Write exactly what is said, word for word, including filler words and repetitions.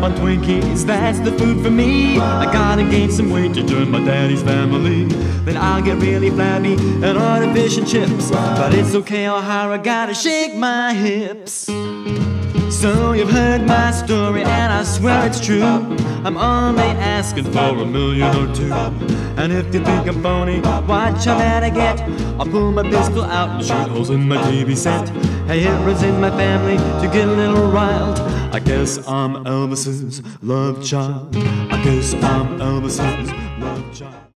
on Twinkies, that's the food for me. I gotta gain some weight to join my daddy's family. Then I'll get really flabby and order fish and chips. But it's okay, O'Hara, gotta shake my hips. So you've heard my story and I swear it's true. I'm only asking for a million or two. And if you think I'm phony, watch how bad I get. I'll pull my pistol out and shoot holes in my T V set. Hey, it runs in my family to get a little riled. I guess I'm Elvis's love child. I guess I'm Elvis's love child.